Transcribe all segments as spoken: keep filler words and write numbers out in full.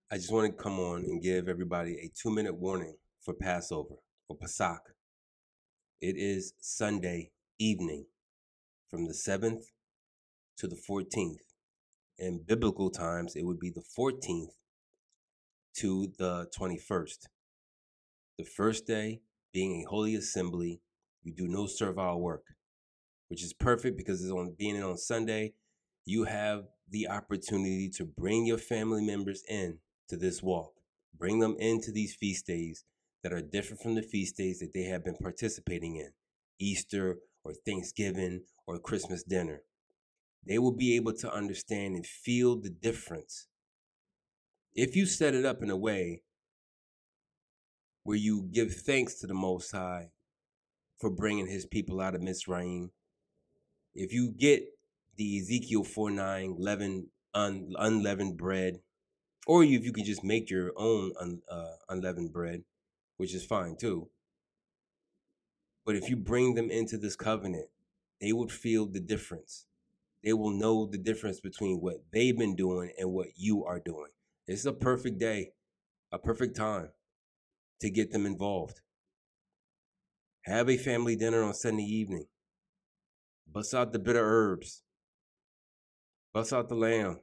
I just want to come on and give everybody a two minute warning for Passover or Pesach. It is Sunday evening from the seventh to the fourteenth. In biblical times, it would be the fourteenth to the twenty-first. The first day being a holy assembly, you do no servile work, which is perfect because it's on being on Sunday. You have the opportunity to bring your family members in to this walk. Bring them into these feast days that are different from the feast days that they have been participating in, Easter or Thanksgiving or Christmas dinner. They will be able to understand and feel the difference. If you set it up in a way where you give thanks to the Most High for bringing his people out of Mizraim, if you get the Ezekiel four nine leavened, un, unleavened bread, or if you can just make your own un, uh, unleavened bread, which is fine too. But if you bring them into this covenant, they would feel the difference. They will know the difference between what they've been doing and what you are doing. It's a perfect day, a perfect time to get them involved. Have a family dinner on Sunday evening. Bust out the bitter herbs. Bust out the lamb.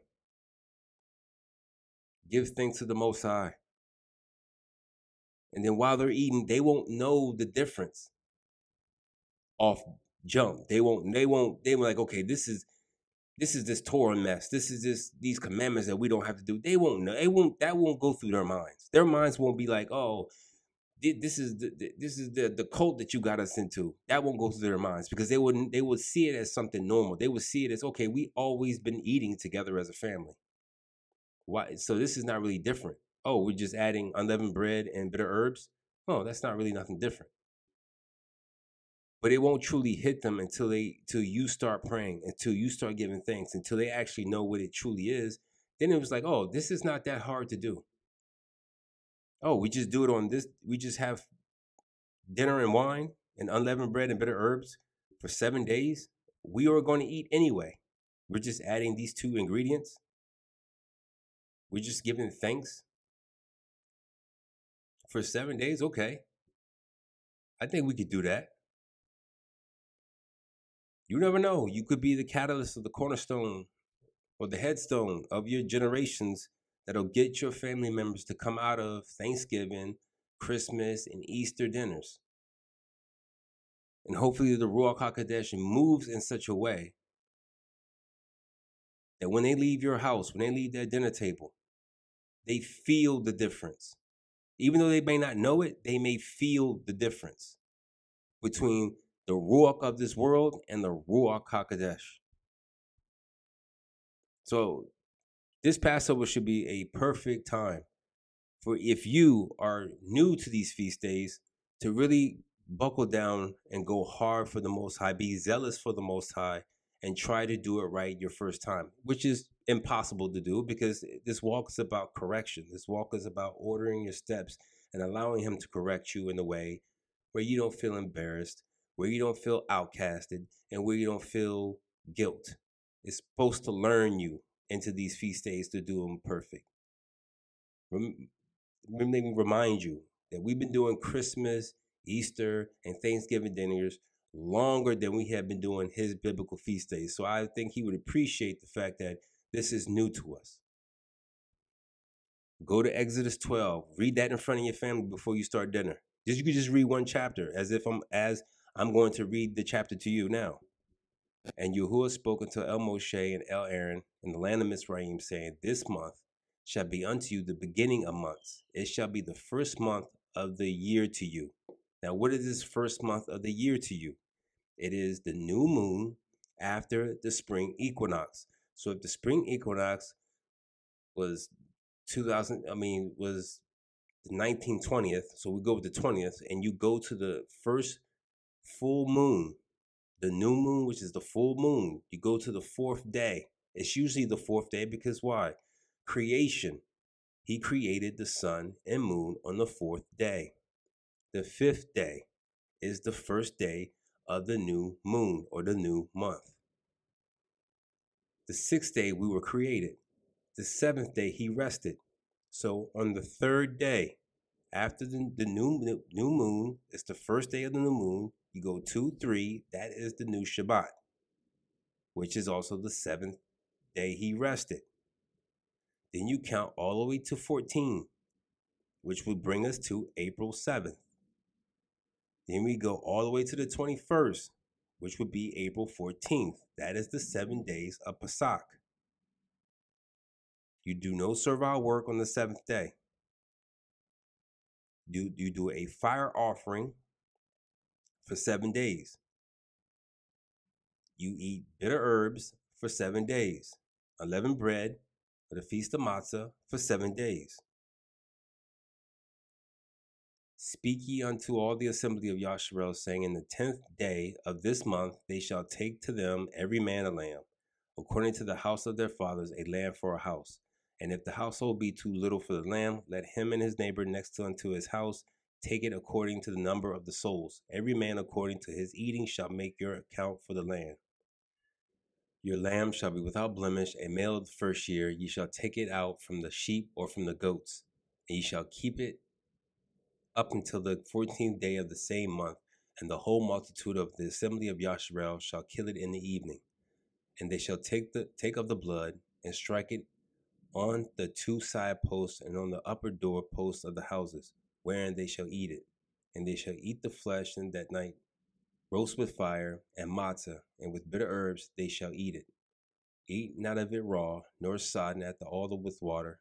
Give thanks to the Most High. And then while they're eating, they won't know the difference off jump. They won't, they won't, they were like, okay, this is this is this Torah mess. This is this these commandments that we don't have to do. They won't know. They won't, that won't go through their minds. Their minds won't be like, oh, this is the this is the the cult that you got us into. That won't go through their minds because they wouldn't they would see it as something normal. They would see it as, okay, we always been eating together as a family. Why? So this is not really different. Oh, we're just adding unleavened bread and bitter herbs. Oh, that's not really nothing different. But it won't truly hit them until they till you start praying, until you start giving thanks, until they actually know what it truly is. Then it was like, oh, this is not that hard to do. Oh, we just do it on this. We just have dinner and wine and unleavened bread and bitter herbs for seven days. We are going to eat anyway. We're just adding these two ingredients. We're just giving thanks for seven days. Okay. I think we could do that. You never know. You could be the catalyst of the cornerstone or the headstone of your generations that'll get your family members to come out of Thanksgiving, Christmas, and Easter dinners. And hopefully the Ruach HaKodesh moves in such a way that when they leave your house, when they leave that dinner table, they feel the difference. Even though they may not know it, they may feel the difference between the Ruach of this world and the Ruach HaKodesh. So this Passover should be a perfect time for, if you are new to these feast days, to really buckle down and go hard for the Most High, be zealous for the Most High, and try to do it right your first time, which is impossible to do because this walk is about correction. This walk is about ordering your steps and allowing him to correct you in a way where you don't feel embarrassed, where you don't feel outcasted, and where you don't feel guilt. It's supposed to learn you into these feast days to do them perfect. Rem- Let me remind you that we've been doing Christmas, Easter, and Thanksgiving dinners longer than we have been doing his biblical feast days. So I think he would appreciate the fact that this is new to us. Go to Exodus twelve. Read that in front of your family before you start dinner. Just you could just read one chapter as if I'm as I'm going to read the chapter to you now. And Yahuwah spoke unto El Moshe and El Aaron in the land of Mizraim, saying, this month shall be unto you the beginning of months. It shall be the first month of the year to you. Now, what is this first month of the year to you? It is the new moon after the spring equinox. So if the spring equinox was two thousand, I mean, was the nineteen twentieth, so we go with the twentieth, and you go to the first full moon, the new moon, which is the full moon, you go to the fourth day. It's usually the fourth day because why? Creation. He created the sun and moon on the fourth day. The fifth day is the first day of the new moon or the new month. The sixth day we were created. The seventh day he rested. So on the third day, after the, the new new moon, it's the first day of the new moon. You go two, three. That is the new Shabbat, which is also the seventh day he rested. Then you count all the way to fourteen, which would bring us to April seventh. Then we go all the way to the twenty-first, which would be April fourteenth. That is the seven days of Pesach. You do no servile work on the seventh day. You, you do a fire offering for seven days. You eat bitter herbs for seven days. Unleavened bread for the feast of matzah for seven days. Speak ye unto all the assembly of Yasharel, saying, in the tenth day of this month they shall take to them every man a lamb, according to the house of their fathers, a lamb for a house. And if the household be too little for the lamb, let him and his neighbor next unto his house take it according to the number of the souls. Every man according to his eating shall make your account for the land. Your lamb shall be without blemish, a male of the first year. Ye shall take it out from the sheep or from the goats, and ye shall keep it up until the fourteenth day of the same month. And the whole multitude of the assembly of Yasharel shall kill it in the evening. And they shall take the take of the blood and strike it on the two side posts and on the upper door posts of the houses, wherein they shall eat it. And they shall eat the flesh in that night, roast with fire and matzah, and with bitter herbs they shall eat it. Eat not of it raw, nor sodden at the altar with water,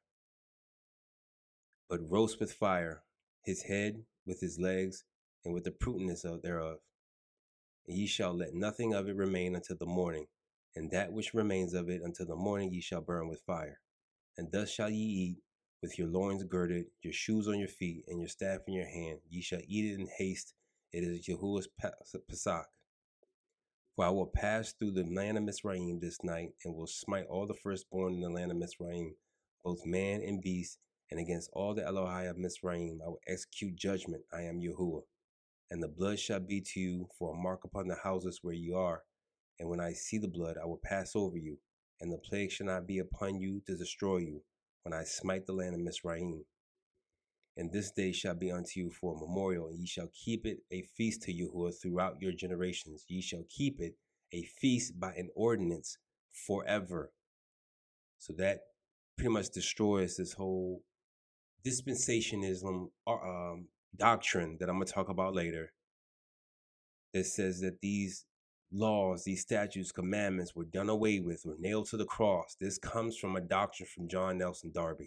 but roast with fire his head with his legs, and with the prudence thereof. And ye shall let nothing of it remain until the morning, and that which remains of it until the morning ye shall burn with fire. And thus shall ye eat, with your loins girded, your shoes on your feet, and your staff in your hand. Ye shall eat it in haste. It is Yahuwah's Pesach. For I will pass through the land of Mizraim this night, and will smite all the firstborn in the land of Mizraim, both man and beast, and against all the Elohai of Mizraim I will execute judgment. I am Yahuwah. And the blood shall be to you for a mark upon the houses where you are. And when I see the blood, I will pass over you, and the plague shall not be upon you to destroy you, when I smite the land of Mizraim. And this day shall be unto you for a memorial, and ye shall keep it a feast to Yahuwah throughout your generations. Ye shall keep it a feast by an ordinance forever. So that pretty much destroys this whole dispensationism um, doctrine that I'm going to talk about later, that says that these laws, these statutes, commandments were done away with or nailed to the cross. This comes from a doctrine from John Nelson Darby.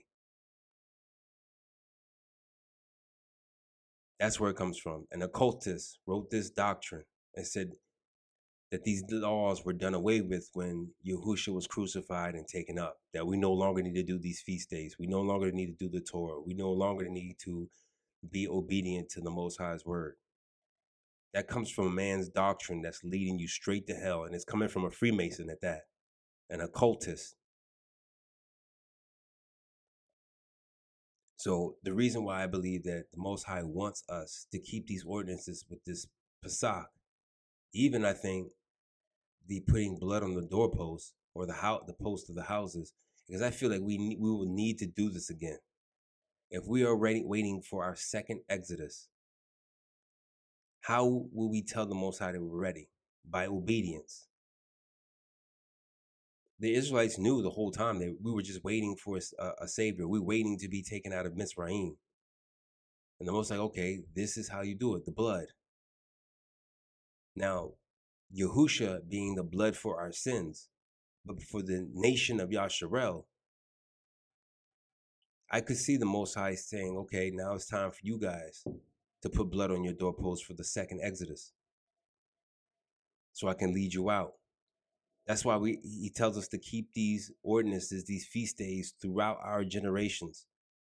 That's where it comes from. An occultist wrote this doctrine and said that these laws were done away with when Yahushua was crucified and taken up, that we no longer need to do these feast days. We no longer need to do the Torah. We no longer need to be obedient to the Most High's word. That comes from a man's doctrine that's leading you straight to hell, and it's coming from a Freemason at that, an occultist. So the reason why I believe that the Most High wants us to keep these ordinances with this Pesach, even I think the putting blood on the doorpost or the house, the post of the houses, because I feel like we we will need to do this again. If we are ready, waiting for our second Exodus, how will we tell the Most High that we're ready? By obedience. The Israelites knew the whole time that we were just waiting for a, a savior. We're waiting to be taken out of Mizraim. And the Most High, okay, this is how you do it, the blood. Now, Yahusha being the blood for our sins, but for the nation of Yasharel, I could see the Most High saying, okay, now it's time for you guys to put blood on your doorpost for the second Exodus, so I can lead you out. That's why we he tells us to keep these ordinances, these feast days throughout our generations.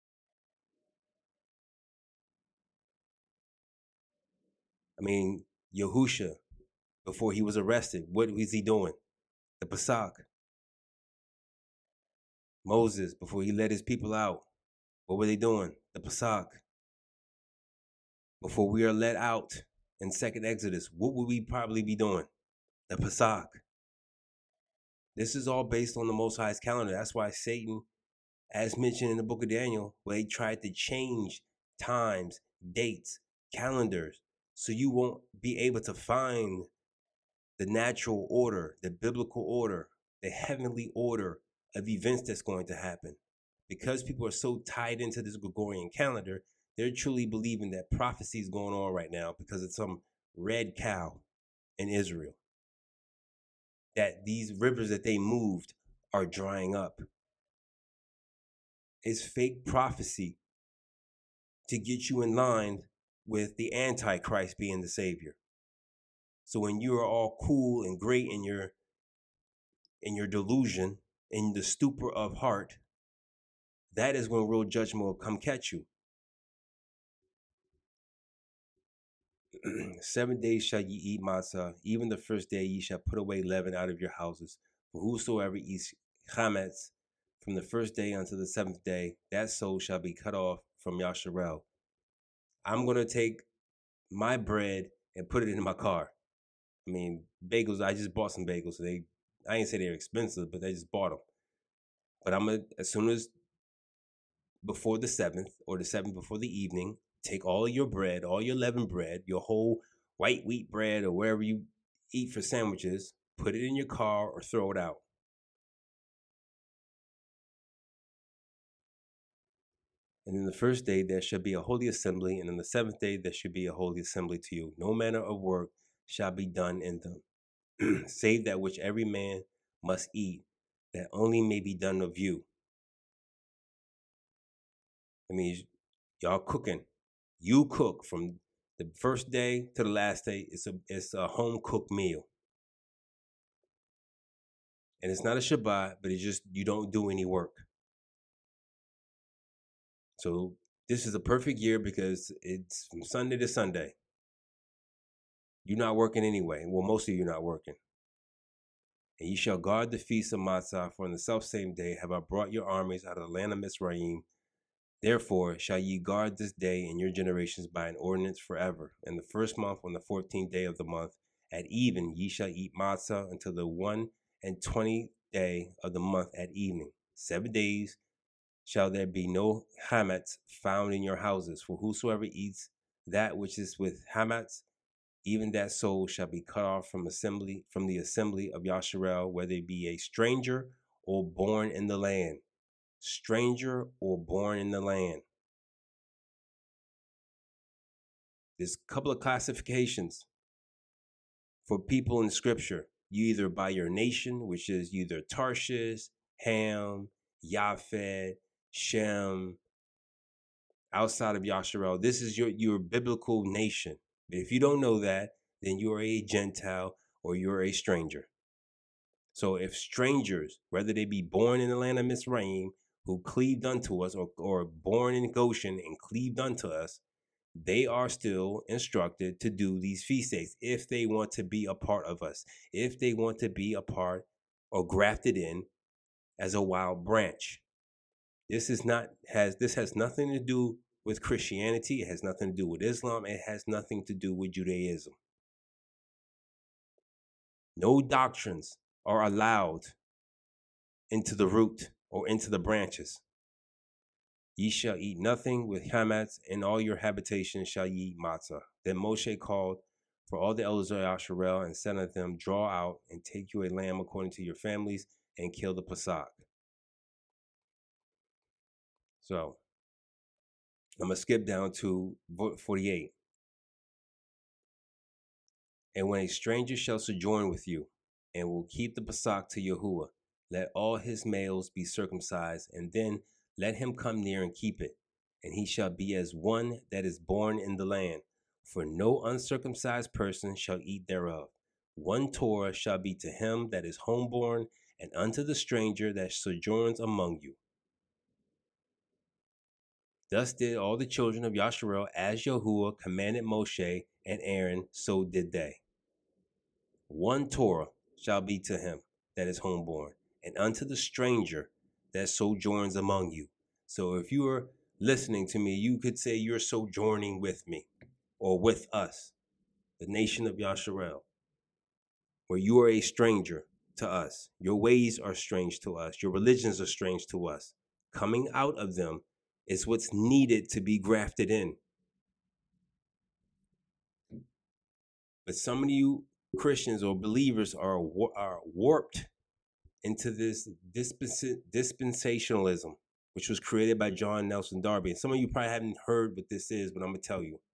I mean, Yahusha, before he was arrested, what was he doing? The Pesach. Moses, before he led his people out, what were they doing? The Pesach. Before we are let out in second Exodus, what would we probably be doing? The Pesach. This is all based on the Most High's calendar. That's why Satan as mentioned in the book of Daniel, where they tried to change times, dates, calendars, so you won't be able to find the natural order, the biblical order, the heavenly order of events that's going to happen. Because people are so tied into this Gregorian calendar, they're truly believing that prophecy is going on right now because of some red cow in Israel. That these rivers that they moved are drying up. It's fake prophecy to get you in line with the Antichrist being the savior. So when you are all cool and great in your in your delusion, in the stupor of heart, that is when real judgment will come catch you. Seven days shall ye eat matzah, even the first day ye shall put away leaven out of your houses. For whosoever eats chametz from the first day unto the seventh day, that soul shall be cut off from Yasharel. I'm going to take my bread and put it in my car. I mean, bagels, I just bought some bagels. So they, I ain't say they're expensive, but they just bought them. But I'm going to, as soon as before the seventh or the seventh before the evening, take all of your bread, all your leavened bread, your whole white wheat bread or wherever you eat for sandwiches, put it in your car or throw it out. And in the first day there shall be a holy assembly, and in the seventh day there shall be a holy assembly to you. No manner of work shall be done in them, save that which every man must eat, that only may be done of you. I mean, y'all cooking. You cook from the first day to the last day. It's a it's a home cooked meal. And it's not a Shabbat, but it's just you don't do any work. So this is a perfect year because it's from Sunday to Sunday. You're not working anyway. Well, most of you are not working. And ye shall guard the feast of Matzah, for in the selfsame day have I brought your armies out of the land of Mizraim. Therefore shall ye guard this day in your generations by an ordinance forever. In the first month, on the fourteenth day of the month, at even ye shall eat matzah until the one and twentieth day of the month at evening. Seven days shall there be no hametz found in your houses. For whosoever eats that which is with hametz, even that soul shall be cut off from assembly from the assembly of Yasharel, whether it be a stranger or born in the land. Stranger or born in the land. There's a couple of classifications for people in scripture. You either by your nation, which is either Tarshish, Ham, Yafet, Shem, outside of Yasharel. This is your, your biblical nation. But if you don't know that, then you are a Gentile or you're a stranger. So if strangers, whether they be born in the land of Mizraim, who cleaved unto us, or, or born in Goshen and cleaved unto us, they are still instructed to do these feast days if they want to be a part of us, if they want to be a part or grafted in as a wild branch. This is not has this has nothing to do with Christianity. It has nothing to do with Islam. It has nothing to do with Judaism. No doctrines are allowed into the root or into the branches. Ye shall eat nothing with hametz, in all your habitations shall ye eat matzah. Then Moshe called for all the elders of Yasharel and said unto them, draw out and take you a lamb according to your families and kill the Pesach. So I'm going to skip down to forty-eight. And when a stranger shall sojourn with you and will keep the Pesach to Yahuwah, let all his males be circumcised, and then let him come near and keep it, and he shall be as one that is born in the land. For no uncircumcised person shall eat thereof. One Torah shall be to him that is homeborn, and unto the stranger that sojourns among you. Thus did all the children of Yasharel, as Yahuwah commanded Moshe and Aaron, so did they. One Torah shall be to him that is homeborn, and unto the stranger that sojourns among you. So if you are listening to me, you could say you're sojourning with me or with us, the nation of Yasharel, where you are a stranger to us. Your ways are strange to us. Your religions are strange to us. coming out of them is what's needed to be grafted in. But some of you Christians or believers are, are warped into this dispens- dispensationalism, which was created by John Nelson Darby. And some of you probably haven't heard what this is, but I'm going to tell you.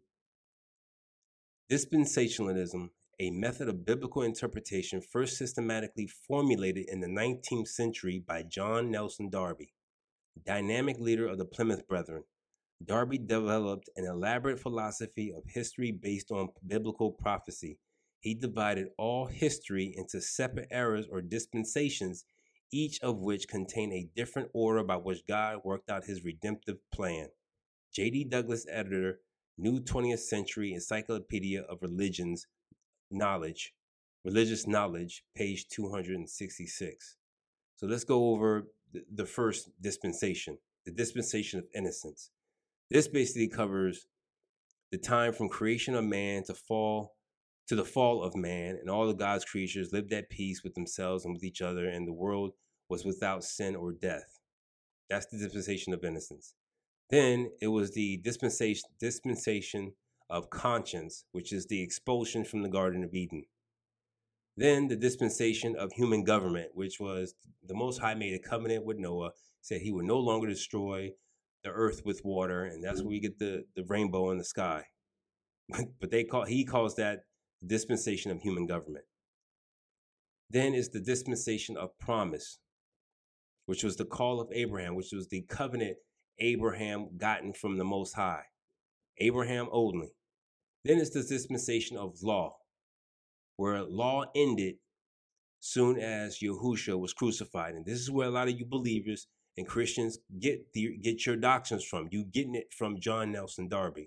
Dispensationalism, a method of biblical interpretation first systematically formulated in the nineteenth century by John Nelson Darby, dynamic leader of the Plymouth Brethren. Darby developed an elaborate philosophy of history based on biblical prophecy. He divided all history into separate eras or dispensations, each of which contained a different order by which God worked out his redemptive plan. J D Douglas, editor, New twentieth Century Encyclopedia of Religions Knowledge, Religious Knowledge, page two hundred sixty-six. So let's go over the first dispensation, the dispensation of innocence. This basically covers the time from creation of man to fall to the fall of man, and all of God's creatures lived at peace with themselves and with each other, and the world was without sin or death. That's the dispensation of innocence. Then it was the dispensation dispensation of conscience, which is the expulsion from the Garden of Eden. Then the dispensation of human government, which was the Most High made a covenant with Noah, said he would no longer destroy the earth with water, and that's where we get the, the rainbow in the sky. But they call he calls that the dispensation of human government. Then is the dispensation of promise, which was the call of Abraham, which was the covenant Abraham gotten from the Most High. Abraham only. Then is the dispensation of law, where law ended soon as Yahushua was crucified. And this is where a lot of you believers and Christians get the, get your doctrines from. You getting it from John Nelson Darby.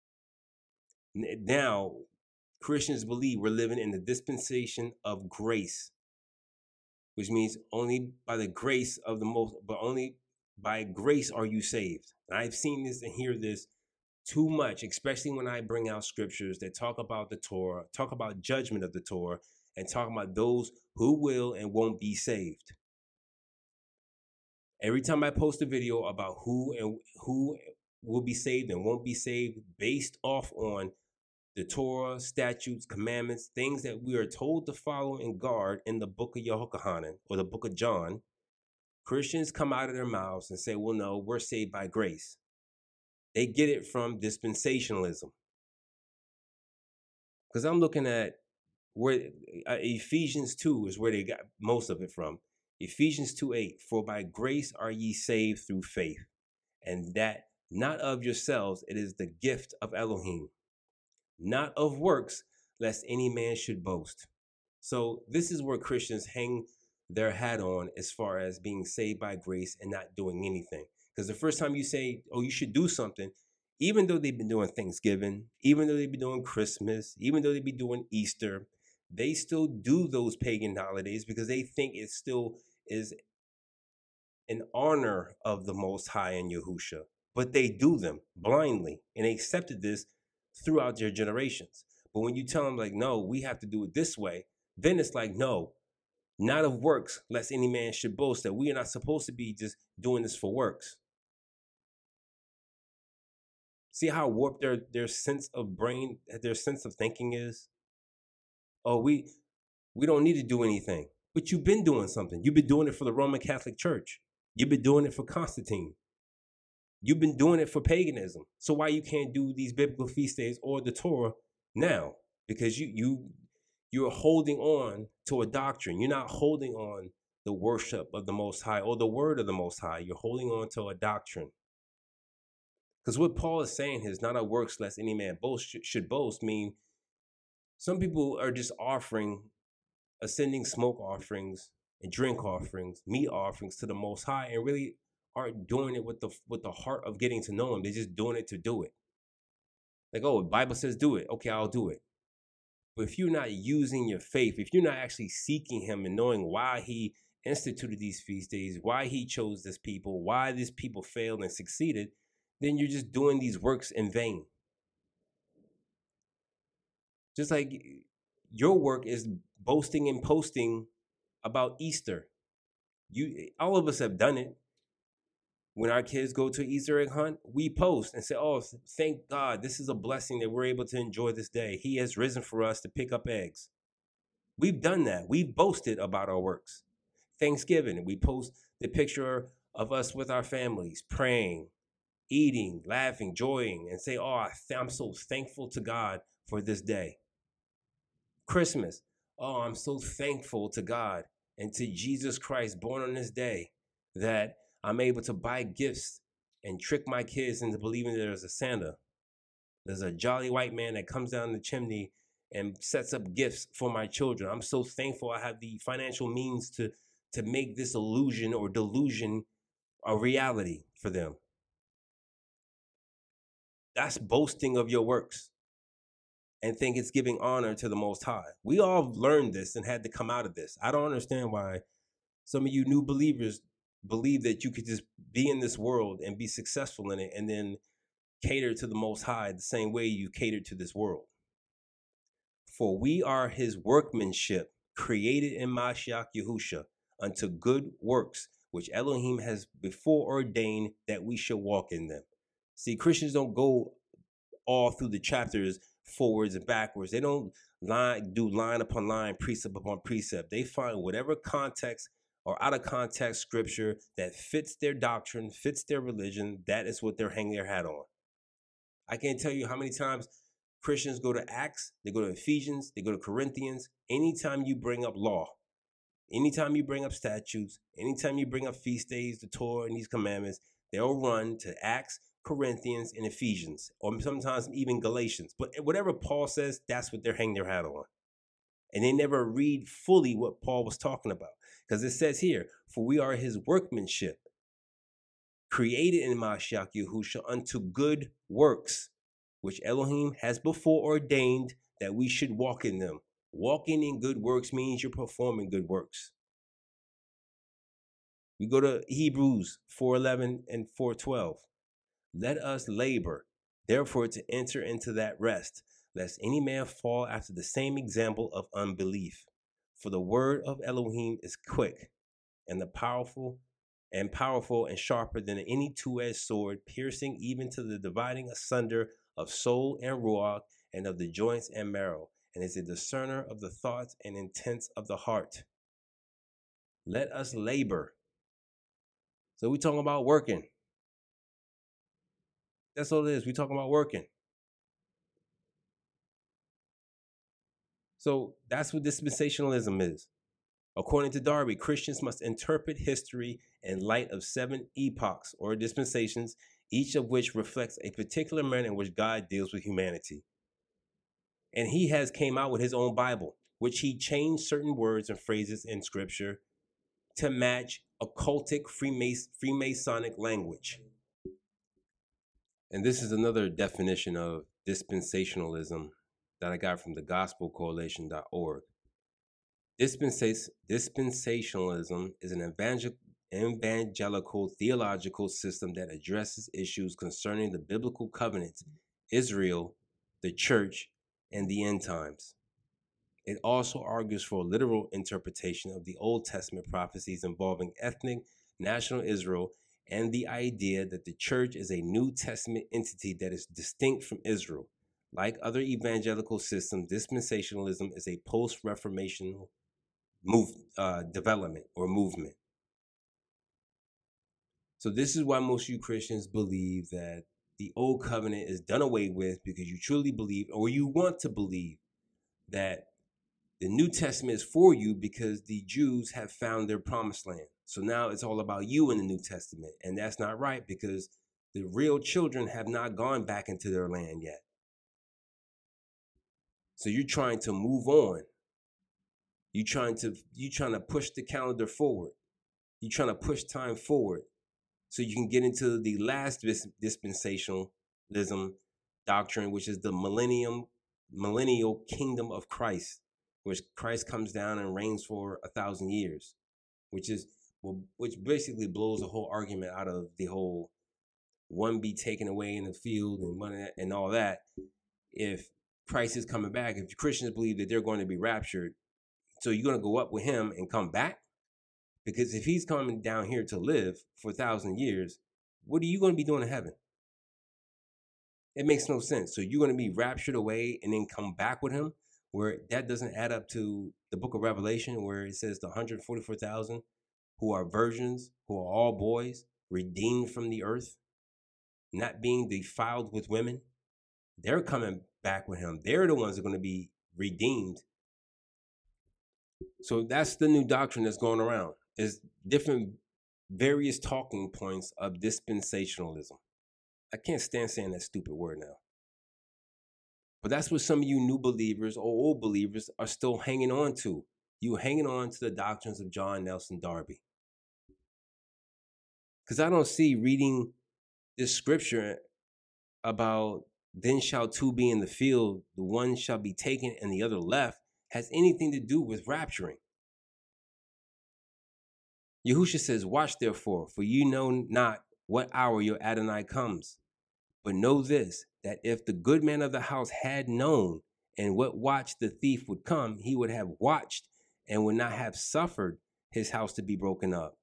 Now, Christians believe we're living in the dispensation of grace, which means only by the grace of the most, but only by grace are you saved. And I've seen this and hear this too much, especially when I bring out scriptures that talk about the Torah, talk about judgment of the Torah, and talk about those who will and won't be saved. Every time I post a video about who and who will be saved and won't be saved based off on the Torah, statutes, commandments, things that we are told to follow and guard in the book of Yehochanan or the book of John, Christians come out of their mouths and say, well, no, we're saved by grace. They get it from dispensationalism. Because I'm looking at where uh, Ephesians two is where they got most of it from. Ephesians two eight, for by grace are ye saved through faith, and that not of yourselves, it is the gift of Elohim, not of works, lest any man should boast. So this is where Christians hang their hat on as far as being saved by grace and not doing anything. Because the first time you say, oh, you should do something, even though they've been doing Thanksgiving, even though they've been doing Christmas, even though they've been doing Easter, they still do those pagan holidays because they think it still is an honor of the Most High and Yahushua. But they do them blindly, and they accepted this throughout their generations. But when you tell them, like, no, we have to do it this way, then it's like, no, not of works, lest any man should boast, that we are not supposed to be just doing this for works. See how warped their, their sense of brain, their sense of thinking is? Oh, we we don't need to do anything. But you've been doing something. You've been doing it for the Roman Catholic Church. You've been doing it for Constantine. You've been doing it for paganism. So why you can't do these biblical feast days or the Torah now? Because you you you're holding on to a doctrine. You're not holding on the worship of the Most High or the word of the Most High. You're holding on to a doctrine. Because what Paul is saying is not of works lest any man boast should, should boast. Mean some people are just offering, ascending smoke offerings and drink offerings, meat offerings to the Most High, and really aren't doing it with the with the heart of getting to know Him. They're just doing it to do it. Like, oh, the Bible says do it. Okay, I'll do it. But if you're not using your faith, if you're not actually seeking Him and knowing why He instituted these feast days, why He chose this people, why these people failed and succeeded, then you're just doing these works in vain. Just like your work is boasting and posting about Easter. You, all of us have done it. When our kids go to an Easter egg hunt, we post and say, oh, thank God, this is a blessing that we're able to enjoy this day. He has risen for us to pick up eggs. We've done that. We've boasted about our works. Thanksgiving, we post the picture of us with our families, praying, eating, laughing, enjoying, and say, oh, I'm so thankful to God for this day. Christmas, oh, I'm so thankful to God and to Jesus Christ born on this day that I'm able to buy gifts and trick my kids into believing there's a Santa. There's a jolly white man that comes down the chimney and sets up gifts for my children. I'm so thankful I have the financial means to, to make this illusion or delusion a reality for them. That's boasting of your works and think it's giving honor to the Most High. We all learned this and had to come out of this. I don't understand why some of you new believers believe that you could just be in this world and be successful in it and then cater to the Most High the same way you cater to this world. For we are his workmanship, created in Mashiach Yahusha, unto good works, which Elohim has before ordained that we should walk in them. See, Christians don't go all through the chapters forwards and backwards. They don't line, do line upon line, precept upon precept. They find whatever context or out of context scripture that fits their doctrine, fits their religion. That is what they're hanging their hat on. I can't tell you how many times Christians go to Acts, they go to Ephesians, they go to Corinthians. Anytime you bring up law, anytime you bring up statutes, anytime you bring up feast days, the Torah, and these commandments, they'll run to Acts, Corinthians, and Ephesians, or sometimes even Galatians. But whatever Paul says, that's what they're hanging their hat on. And they never read fully what Paul was talking about. Because it says here, for we are his workmanship, created in Mashiach Yahusha unto good works, which Elohim has before ordained that we should walk in them. Walking in good works means you're performing good works. We go to Hebrews four eleven and four twelve. Let us labor, therefore, to enter into that rest, lest any man fall after the same example of unbelief. For the word of Elohim is quick, and the powerful, and powerful and sharper than any two-edged sword, piercing even to the dividing asunder of soul and ruach, and of the joints and marrow, and is a discerner of the thoughts and intents of the heart. Let us labor. So we're talking about working. That's all it is. We're talking about working. So that's what dispensationalism is. According to Darby, Christians must interpret history in light of seven epochs or dispensations, each of which reflects a particular manner in which God deals with humanity. And he has came out with his own Bible, which he changed certain words and phrases in scripture to match occultic Freemas- Freemasonic language. And this is another definition of dispensationalism that I got from the gospel coalition dot org. Dispensas- dispensationalism is an evangel- evangelical theological system that addresses issues concerning the biblical covenants, Israel, the church, and the end times. It also argues for a literal interpretation of the Old Testament prophecies involving ethnic national Israel and the idea that the church is a New Testament entity that is distinct from Israel. Like other evangelical systems, dispensationalism is a post-Reformation move, uh, development or movement. So this is why most of you Christians believe that the old covenant is done away with, because you truly believe, or you want to believe, that the New Testament is for you because the Jews have found their promised land. So now it's all about you in the New Testament. And that's not right, because the real children have not gone back into their land yet. So you're trying to move on. You're trying to, you're trying to push the calendar forward. You're trying to push time forward so you can get into the last dis- dispensationalism doctrine, which is the millennium, millennial kingdom of Christ, which Christ comes down and reigns for a thousand years, which is, which basically blows the whole argument out of the whole one be taken away in the field and one and all that. If Christ is coming back, if Christians believe that they're going to be raptured, so you're going to go up with him and come back? Because if he's coming down here to live for a thousand years, what are you going to be doing in heaven? It makes no sense. So you're going to be raptured away and then come back with him, where that doesn't add up to the book of Revelation, where it says the one hundred forty-four thousand who are virgins, who are all boys, redeemed from the earth, not being defiled with women. They're coming back with him. They're the ones that are going to be redeemed. So that's the new doctrine that's going around. Is different various talking points of dispensationalism. I can't stand saying that stupid word now. But that's what some of you new believers or old believers are still hanging on to. You hanging on to the doctrines of John Nelson Darby. Because I don't see reading this scripture about then shall two be in the field, the one shall be taken and the other left, has anything to do with rapturing. Yahushua says, watch therefore, for you know not what hour your Adonai comes. But know this, that if the good man of the house had known and what watch the thief would come, he would have watched and would not have suffered his house to be broken up.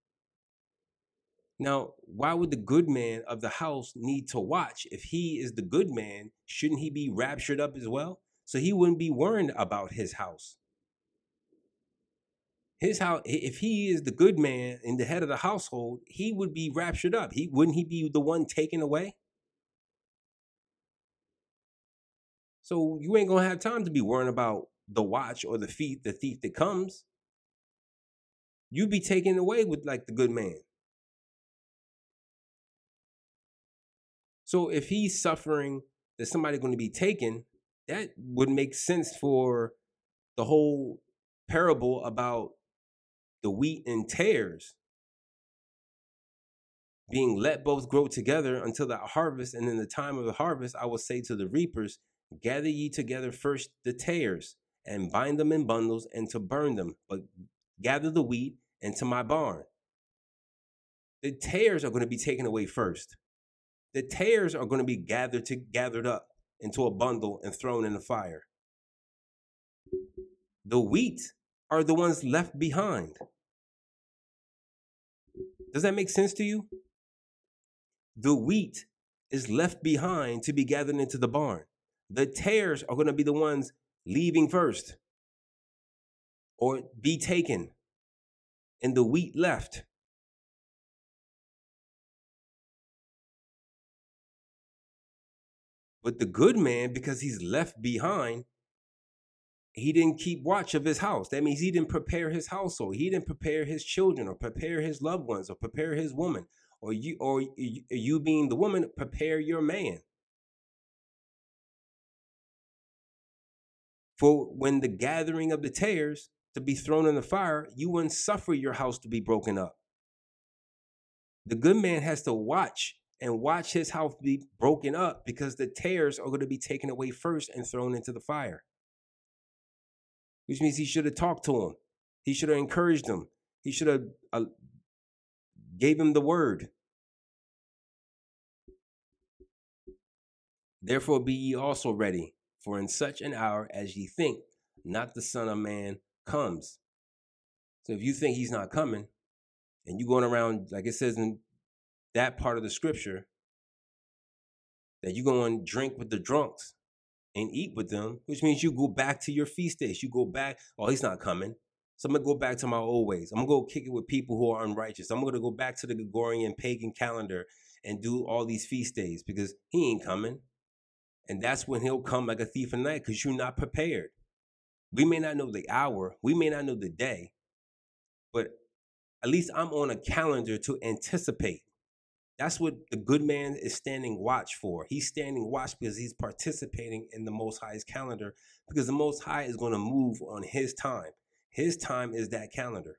Now, why would the good man of the house need to watch? If he is the good man, shouldn't he be raptured up as well? So he wouldn't be worried about his house. His house, if he is the good man and the head of the household, he would be raptured up. He wouldn't he be the one taken away? So you ain't gonna have time to be worrying about the watch or the thief, the thief that comes. You'd be taken away with like the good man. So if he's suffering that somebody's going to be taken, that would make sense for the whole parable about the wheat and tares being let both grow together until the harvest. And in the time of the harvest, I will say to the reapers, gather ye together first the tares and bind them in bundles and to burn them, but gather the wheat into my barn. The tares are going to be taken away first. The tares are going to be gathered to gathered up into a bundle and thrown in the fire. The wheat are the ones left behind. Does that make sense to you? The wheat is left behind to be gathered into the barn. The tares are going to be the ones leaving first or be taken, and the wheat left. But the good man, because he's left behind, he didn't keep watch of his house. That means he didn't prepare his household. He didn't prepare his children or prepare his loved ones or prepare his woman. Or you, or you being the woman, prepare your man. For when the gathering of the tares to be thrown in the fire, you wouldn't suffer your house to be broken up. The good man has to watch and watch his house be broken up because the tares are going to be taken away first and thrown into the fire. Which means he should have talked to him. He should have encouraged him. He should have uh, gave him the word. Therefore be ye also ready, for in such an hour as ye think, not the Son of Man comes. So if you think he's not coming, and you going around, like it says in that part of the scripture, that you go and drink with the drunks and eat with them, which means you go back to your feast days. You go back, oh, he's not coming. So I'm going to go back to my old ways. I'm going to go kick it with people who are unrighteous. I'm going to go back to the Gregorian pagan calendar and do all these feast days because he ain't coming. And that's when he'll come like a thief in the night because you're not prepared. We may not know the hour. We may not know the day. But at least I'm on a calendar to anticipate. That's what the good man is standing watch for. He's standing watch because he's participating in the Most High's calendar because the Most High is going to move on his time. His time is that calendar.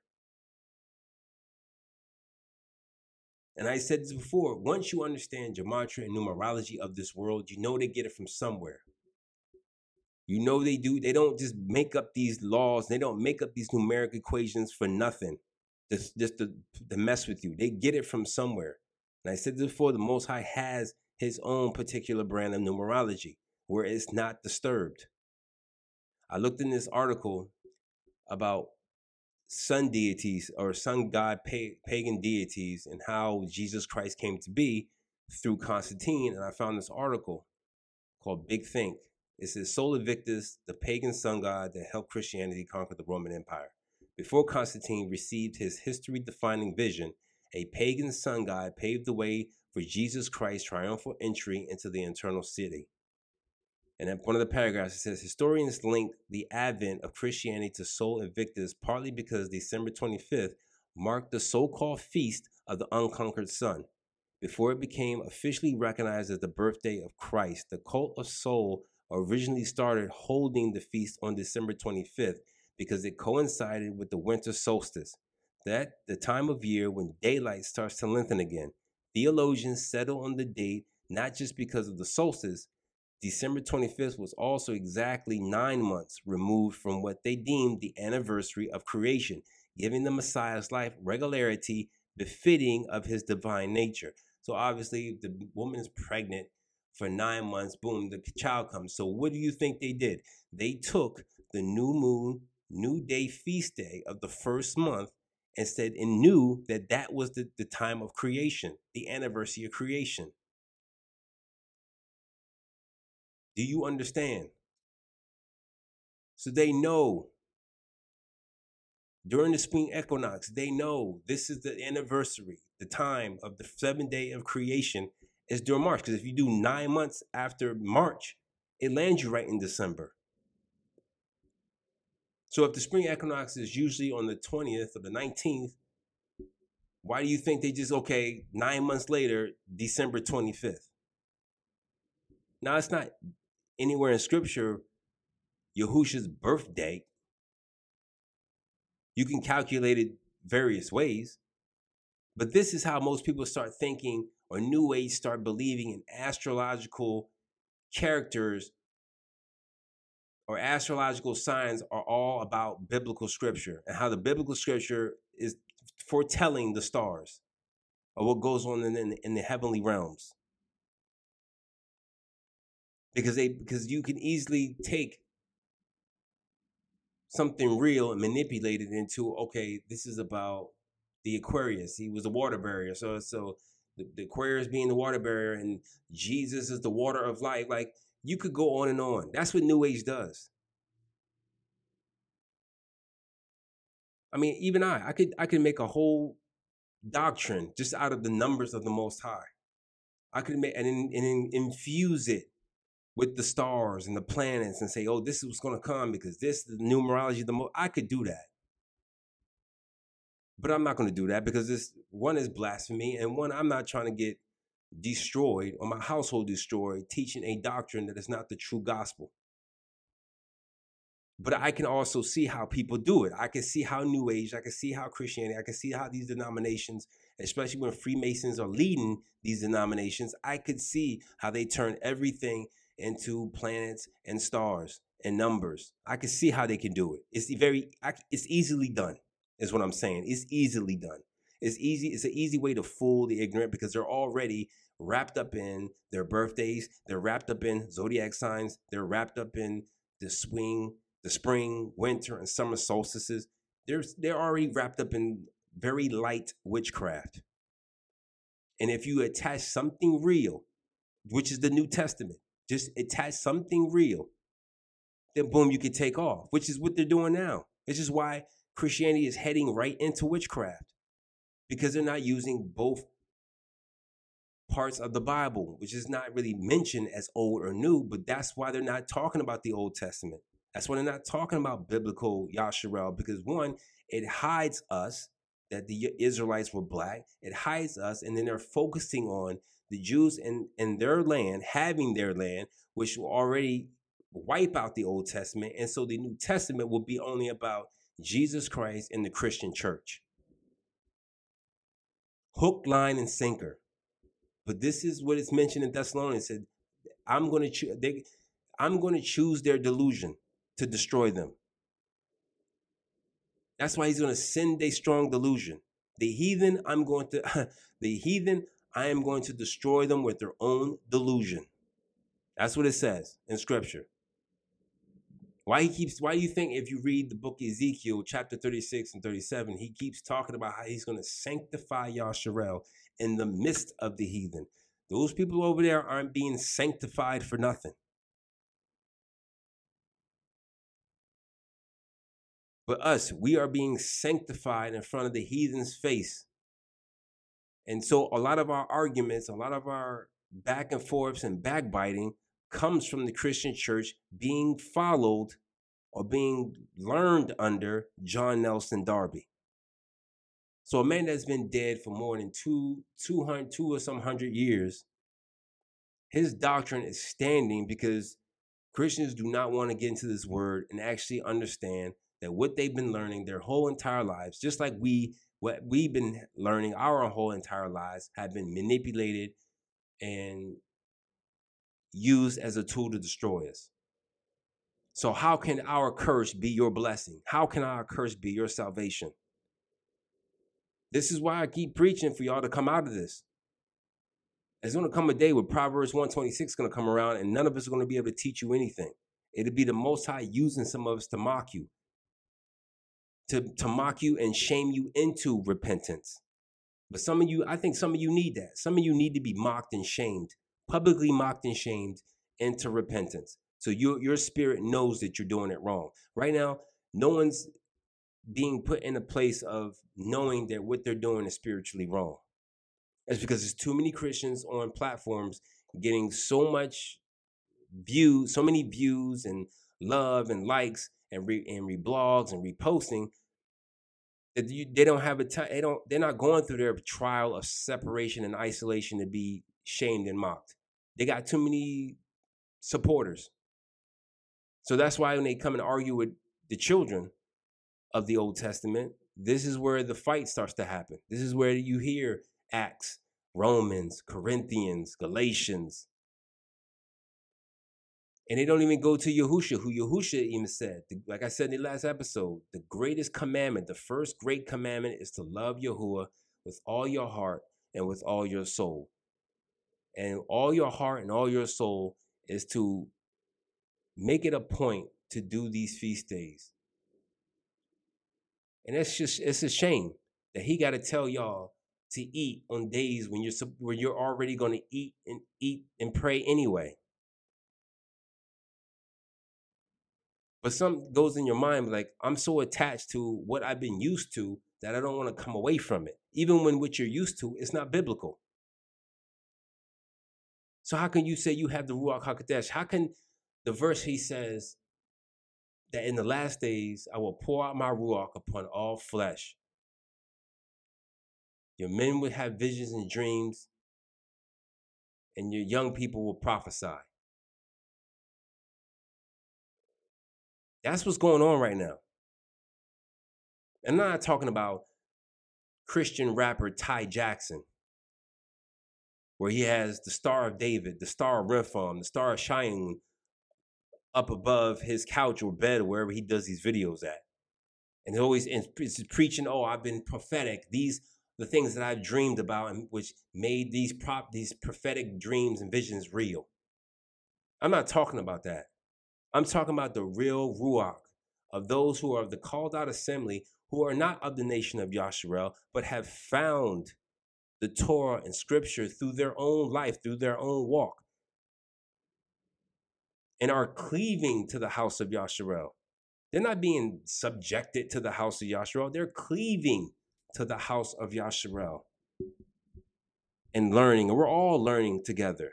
And I said this before, once you understand gematria and numerology of this world, you know they get it from somewhere. You know they do. They don't just make up these laws. They don't make up these numeric equations for nothing, just, just to, to mess with you. They get it from somewhere. And I said this before, the Most High has his own particular brand of numerology where it's not disturbed. I looked in this article about sun deities or sun god pa- pagan deities and how Jesus Christ came to be through Constantine. And I found this article called Big Think. It says Sol Invictus, the pagan sun god that helped Christianity conquer the Roman Empire. Before Constantine received his history-defining vision, a pagan sun god paved the way for Jesus Christ's triumphal entry into the eternal city. And in one of the paragraphs, it says, historians link the advent of Christianity to Sol Invictus partly because December twenty-fifth marked the so-called Feast of the Unconquered Sun. Before it became officially recognized as the birthday of Christ, the cult of Sol originally started holding the feast on December twenty-fifth because it coincided with the winter solstice, that the time of year when daylight starts to lengthen again. Theologians settle on the date not just because of the solstice. December twenty-fifth was also exactly nine months removed from what they deemed the anniversary of creation, giving the Messiah's life regularity befitting of his divine nature. So obviously, if the woman is pregnant for nine months, boom, the child comes. So what do you think they did? They took the new moon, new day feast day of the first month and said and knew that that was the, the time of creation, the anniversary of creation. Do you understand? So they know during the spring equinox, they know this is the anniversary, the time of the seventh day of creation is during March. Because if you do nine months after March, it lands you right in December. So if the spring equinox is usually on the twentieth or the nineteenth, why do you think they just, okay, nine months later, December twenty-fifth? Now, it's not anywhere in scripture Yahushua's birthday. You can calculate it various ways, but this is how most people start thinking, or New Age start believing in astrological characters or astrological signs are all about biblical scripture and how the biblical scripture is foretelling the stars or what goes on in, in, in the heavenly realms. Because they because you can easily take something real and manipulate it into, okay, this is about the Aquarius. He was a water barrier. So so the, the Aquarius being the water barrier and Jesus is the water of life. Like, you could go on and on. That's what New Age does. I mean, even I, I could I could make a whole doctrine just out of the numbers of the Most High. I could make and, and infuse it with the stars and the planets and say, oh, this is what's going to come because this is the numerology. The most I could do that, but I'm not going to do that because this one is blasphemy, and one, I'm not trying to get destroyed or my household destroyed teaching a doctrine that is not the true gospel. But I can also see how people do it. I can see how New Age, I can see how Christianity, I can see how these denominations, especially when Freemasons are leading these denominations, I could see how they turn everything into planets and stars and numbers. I can see how they can do it. It's very, it's easily done, is what I'm saying. It's easily done. It's easy. It's an easy way to fool the ignorant because they're already wrapped up in their birthdays. They're wrapped up in zodiac signs. They're wrapped up in the swing, the spring, winter, and summer solstices. They're, they're already wrapped up in very light witchcraft. And if you attach something real, which is the New Testament, just attach something real, then boom, you can take off, which is what they're doing now. This is why Christianity is heading right into witchcraft, because they're not using both parts of the Bible, which is not really mentioned as old or new, but that's why they're not talking about the Old Testament. That's why they're not talking about biblical Yasharel, because one, it hides us that the Israelites were black. It hides us, and then they're focusing on the Jews in, in their land, having their land, which will already wipe out the Old Testament. And so the New Testament will be only about Jesus Christ and the Christian church. Hook, line, and sinker. But this is what it's mentioned in Thessalonians. It said, I'm going to choose. I'm going to choose their delusion to destroy them. That's why he's going to send a strong delusion. The heathen, I'm going to. the heathen, I am going to destroy them with their own delusion. That's what it says in Scripture. Why he keeps, why you think if you read the book of Ezekiel, chapter thirty-six and thirty-seven, he keeps talking about how he's going to sanctify Yasharel in the midst of the heathen. Those people over there aren't being sanctified for nothing. But us, we are being sanctified in front of the heathen's face. And so a lot of our arguments, a lot of our back and forths and backbiting comes from the Christian church being followed or being learned under John Nelson Darby. So a man that's been dead for more than two, two hundred, two or some hundred years, his doctrine is standing because Christians do not want to get into this word and actually understand that what they've been learning their whole entire lives, just like we, what we've been learning our whole entire lives, have been manipulated and used as a tool to destroy us. So how can our curse be your blessing? How can our curse be your salvation? This is why I keep preaching for y'all to come out of this. There's going to come a day where Proverbs one twenty-six is going to come around and none of us are going to be able to teach you anything. It'll be the Most High using some of us to mock you. To, to mock you and shame you into repentance. But some of you, I think some of you need that. Some of you need to be mocked and shamed, publicly mocked and shamed into repentance. So your, your spirit knows that you're doing it wrong. Right now, no one's being put in a place of knowing that what they're doing is spiritually wrong. That's because there's too many Christians on platforms getting so much views, so many views and love and likes and re and reblogs and reposting that you, they don't have a time. They don't. They're not going through their trial of separation and isolation to be shamed and mocked. They got too many supporters. So that's why when they come and argue with the children of the Old Testament, this is where the fight starts to happen. This is where you hear Acts, Romans, Corinthians, Galatians. And they don't even go to Yahusha, who Yahusha even said, like I said in the last episode, the greatest commandment, the first great commandment is to love Yahuwah with all your heart and with all your soul. And all your heart and all your soul is to make it a point to do these feast days. And it's just, it's a shame that he got to tell y'all to eat on days when you're, when you're already going to eat and eat and pray anyway. But something goes in your mind like, I'm so attached to what I've been used to that I don't want to come away from it. Even when what you're used to is not biblical. So how can you say you have the Ruach HaKodesh? How can the verse he says that in the last days, I will pour out my Ruach upon all flesh. Your men will have visions and dreams, and your young people will prophesy. That's what's going on right now. And I'm not talking about Christian rapper Ty Jackson, where he has the Star of David, the Star of Rephaim, the Star of Cheyenne up above his couch or bed, wherever he does these videos at. And he always is preaching, oh, I've been prophetic. These the things that I've dreamed about, and which made these prop these prophetic dreams and visions real. I'm not talking about that. I'm talking about the real Ruach of those who are of the called out assembly, who are not of the nation of Yasharel, but have found the Torah and scripture through their own life, through their own walk, and are cleaving to the house of Yasharel. They're not being subjected to the house of Yasharel. They're cleaving to the house of Yasharel and learning. And we're all learning together.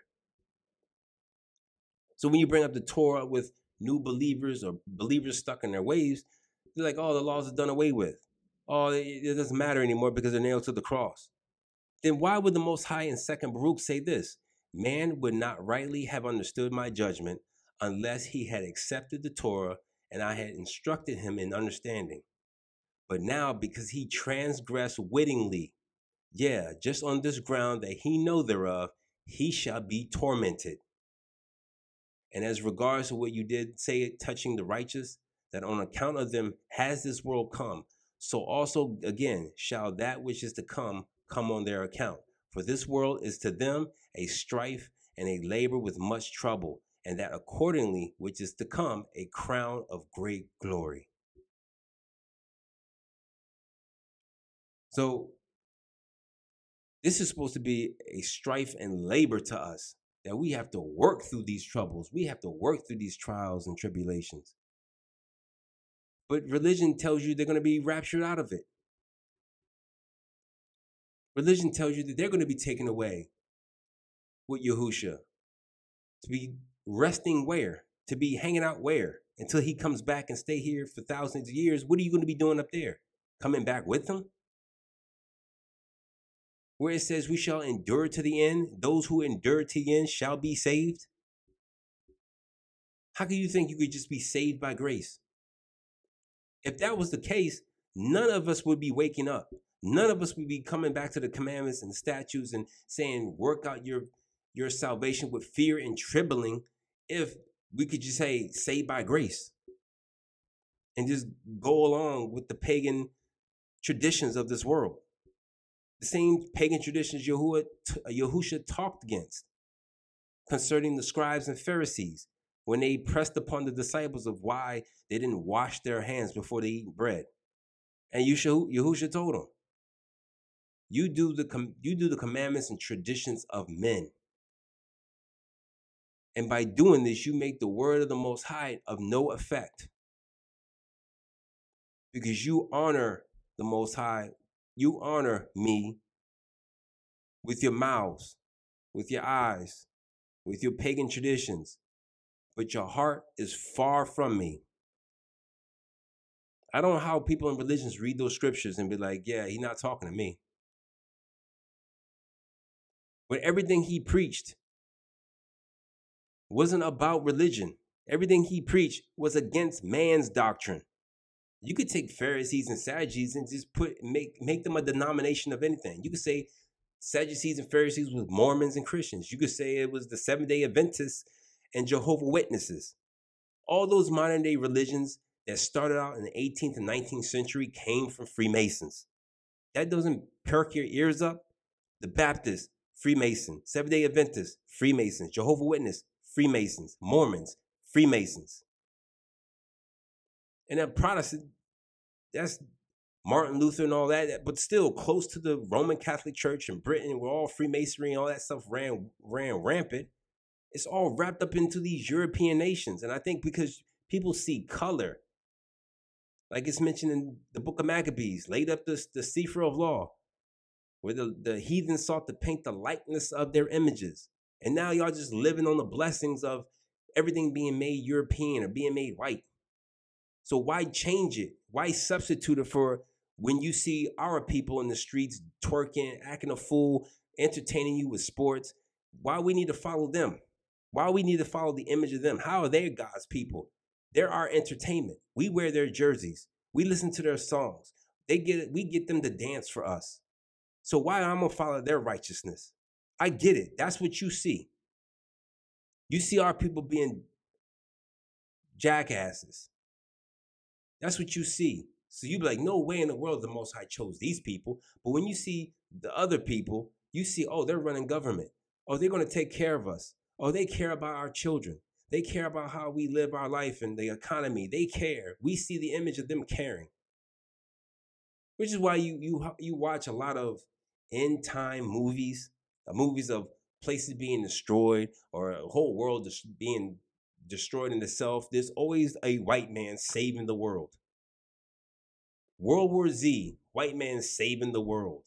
So when you bring up the Torah with new believers or believers stuck in their ways, they're like, oh, the laws are done away with. Oh, it doesn't matter anymore because they're nailed to the cross. Then why would the Most High in Second Baruch say this? Man would not rightly have understood my judgment unless he had accepted the Torah and I had instructed him in understanding. But now, because he transgressed wittingly, yeah, just on this ground that he know thereof, he shall be tormented. And as regards to what you did say touching the righteous, that on account of them has this world come, so also again shall that which is to come come on their account. For this world is to them a strife and a labor with much trouble, and that accordingly, which is to come, a crown of great glory. So this is supposed to be a strife and labor to us, that we have to work through these troubles. We have to work through these trials and tribulations. But religion tells you they're going to be raptured out of it. Religion tells you that they're going to be taken away with Yahusha. To be resting where? To be hanging out where? Until he comes back and stay here for thousands of years. What are you going to be doing up there? Coming back with him? Where it says we shall endure to the end, those who endure to the end shall be saved. How can you think you could just be saved by grace? If that was the case, none of us would be waking up. None of us would be coming back to the commandments and statutes and saying, work out your, your salvation with fear and trembling, if we could just say, saved by grace, and just go along with the pagan traditions of this world. The same pagan traditions Yahuwah, Yahusha talked against concerning the scribes and Pharisees when they pressed upon the disciples of why they didn't wash their hands before they eat bread. And Yahusha told them, you do the com- you do the commandments and traditions of men. And by doing this, you make the word of the Most High of no effect. Because you honor the Most High, you honor me with your mouths, with your eyes, with your pagan traditions, but your heart is far from me. I don't know how people in religions read those scriptures and be like, yeah, he's not talking to me. But everything he preached wasn't about religion. Everything he preached was against man's doctrine. You could take Pharisees and Sadducees and just put make make them a denomination of anything. You could say Sadducees and Pharisees was Mormons and Christians. You could say it was the Seventh-day Adventists and Jehovah's Witnesses. All those modern-day religions that started out in the eighteenth and nineteenth century came from Freemasons. That doesn't perk your ears up? The Baptists, Freemason. Seventh-day Adventists, Freemasons. Jehovah's Witnesses, Freemasons. Mormons, Freemasons. And then Protestant, that's Martin Luther and all that, but still close to the Roman Catholic Church in Britain, where all Freemasonry and all that stuff ran ran rampant. It's all wrapped up into these European nations. And I think because people see color, like it's mentioned in the book of Maccabees, laid up the, the Sefer of Law, where the, the heathens sought to paint the likeness of their images. And now y'all just living on the blessings of everything being made European or being made white. So why change it? Why substitute it for when you see our people in the streets twerking, acting a fool, entertaining you with sports? Why we need to follow them? Why we need to follow the image of them? How are they God's people? They're our entertainment. We wear their jerseys. We listen to their songs. They get it. We get them to dance for us. So why am I gonna follow their righteousness? I get it. That's what you see. You see our people being jackasses. That's what you see. So you be like, no way in the world the Most High chose these people. But when you see the other people, you see, oh, they're running government. Oh, they're going to take care of us. Oh, they care about our children. They care about how we live our life and the economy. They care. We see the image of them caring. Which is why you you you watch a lot of end time movies, uh, movies of places being destroyed or a whole world just being destroyed in itself. There's always a white man saving the world. World War Z, white man saving the world.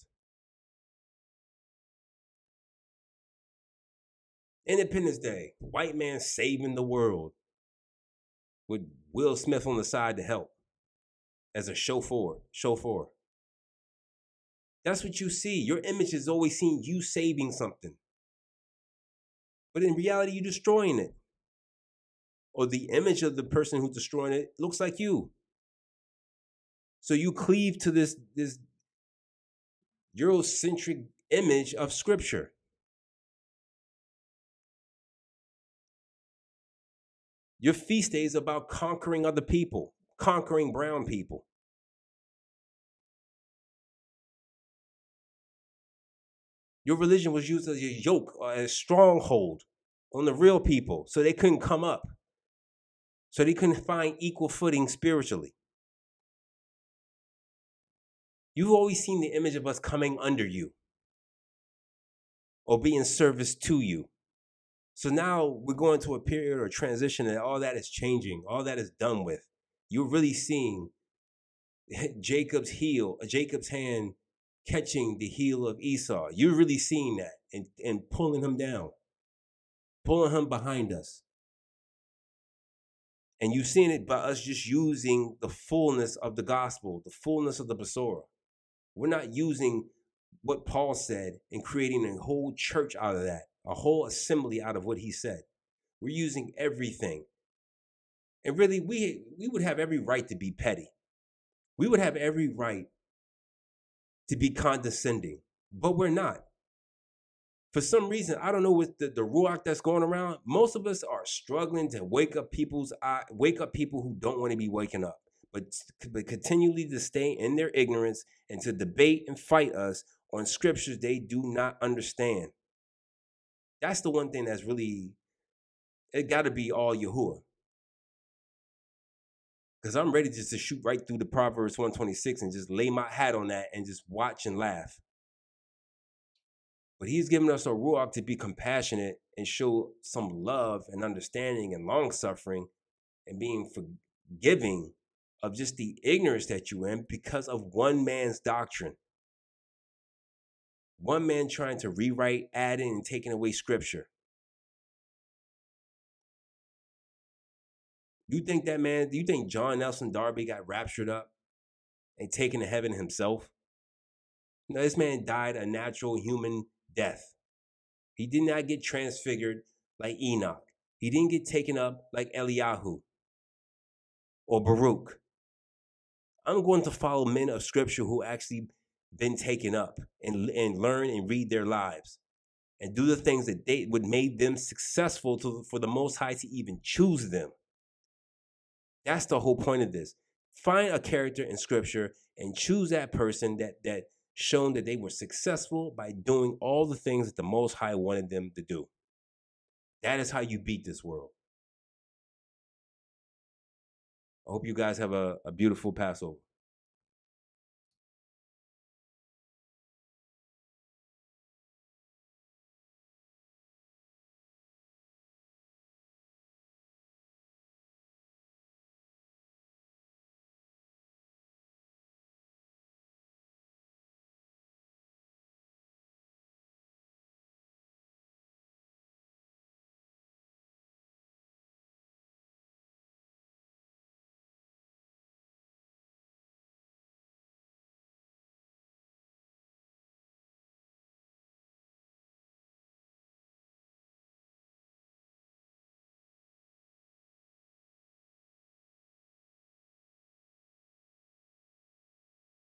Independence Day, white man saving the world with Will Smith on the side to help as a chauffeur. chauffeur. That's what you see. Your image is always seeing you saving something. But in reality, you're destroying it. Or the image of the person who's destroying it looks like you. So you cleave to this, this Eurocentric image of Scripture. Your feast day is about conquering other people, conquering brown people. Your religion was used as a yoke or a stronghold on the real people, so they couldn't come up, so they couldn't find equal footing spiritually. You've always seen the image of us coming under you or being service to you. So now we're going to a period or transition that all that is changing, all that is done with. You're really seeing Jacob's heel, Jacob's hand catching the heel of Esau. You're really seeing that and, and pulling him down, pulling him behind us. And you've seen it by us just using the fullness of the gospel, the fullness of the Besorah. We're not using what Paul said and creating a whole church out of that, a whole assembly out of what he said. We're using everything. And really, we, we would have every right to be petty. We would have every right to be condescending, but we're not. For some reason, I don't know what the, the ruach that's going around, most of us are struggling to wake up people's eye, wake up people who don't want to be waking up, but, but continually to stay in their ignorance and to debate and fight us on scriptures they do not understand. That's the one thing that's really, it got to be all Yahuwah. Because I'm ready just to shoot right through the Proverbs one twenty-six and just lay my hat on that and just watch and laugh. But he's given us a ruach to be compassionate and show some love and understanding and long-suffering and being forgiving of just the ignorance that you're in because of one man's doctrine. One man trying to rewrite, adding, and taking away scripture. You think that man, do you think John Nelson Darby got raptured up and taken to heaven himself? No, this man died a natural human death. He did not get transfigured like Enoch. He didn't get taken up like Eliyahu or Baruch. I'm going to follow men of scripture who actually been taken up and, and learn and read their lives and do the things that they would make them successful to, for the Most High to even choose them. That's the whole point of this. Find a character in scripture and choose that person that that shown that they were successful by doing all the things that the Most High wanted them to do. That is how you beat this world. I hope you guys have a, a beautiful Passover.